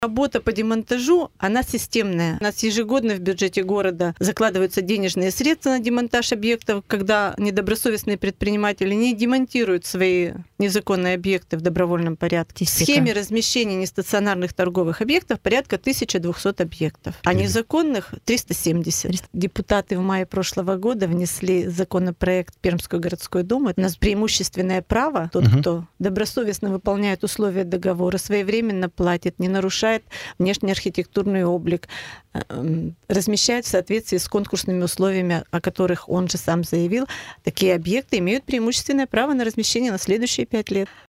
Работа по демонтажу, она системная. У нас ежегодно в бюджете города закладываются денежные средства на демонтаж объектов, когда недобросовестные предприниматели не демонтируют свои незаконные объекты в добровольном порядке. В схеме размещения нестационарных торговых объектов порядка 1200 объектов, а незаконных 370. Депутаты в мае прошлого года внесли законопроект в Пермскую городскую думу. У нас преимущественное право, тот, кто добросовестно выполняет условия договора, своевременно платит, не нарушает внешний архитектурный облик, размещает в соответствии с конкурсными условиями, о которых он же сам заявил, такие объекты имеют преимущественное право на размещение на следующие 5 лет.